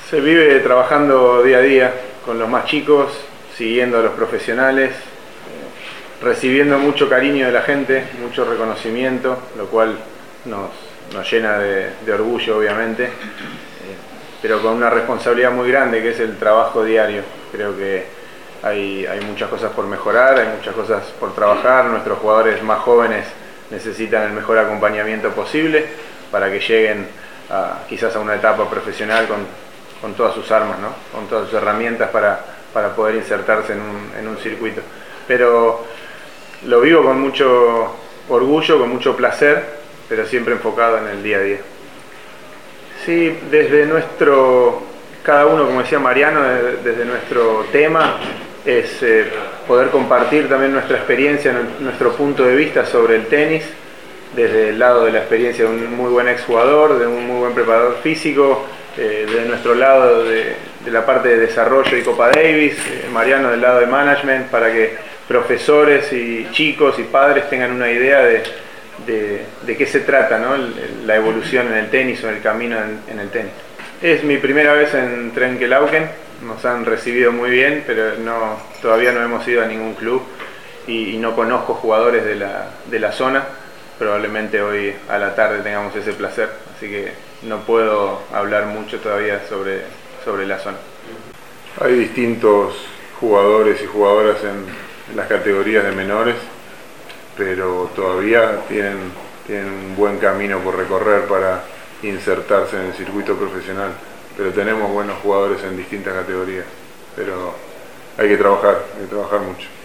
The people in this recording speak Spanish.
Se vive trabajando día a día con los más chicos, siguiendo a los profesionales, recibiendo mucho cariño de la gente, mucho reconocimiento, lo cual nos llena de orgullo, obviamente, pero con una responsabilidad muy grande que es el trabajo diario. Creo que hay muchas cosas por mejorar, hay muchas cosas por trabajar. Nuestros jugadores más jóvenes necesitan el mejor acompañamiento posible para que lleguen quizás a una etapa profesional con todas sus armas, ¿no? Con todas sus herramientas para poder insertarse en un circuito. Pero lo vivo con mucho orgullo, con mucho placer, pero siempre enfocado en el día a día. Sí, cada uno, como decía Mariano, desde nuestro tema es poder compartir también nuestra experiencia, nuestro punto de vista sobre el tenis, desde el lado de la experiencia de un muy buen exjugador, de un muy buen preparador físico, de nuestro lado de la parte de desarrollo y Copa Davis, Mariano del lado de management, para que profesores y chicos y padres tengan una idea de qué se trata, ¿no? La evolución en el tenis o el camino en el tenis. Es mi primera vez en Trenkelauken, nos han recibido muy bien, pero todavía no hemos ido a ningún club y no conozco jugadores de la zona. Probablemente hoy a la tarde tengamos ese placer, así que no puedo hablar mucho todavía sobre la zona. Hay distintos jugadores y jugadoras en las categorías de menores, pero todavía tienen un buen camino por recorrer para insertarse en el circuito profesional. Pero tenemos buenos jugadores en distintas categorías, pero hay que trabajar mucho.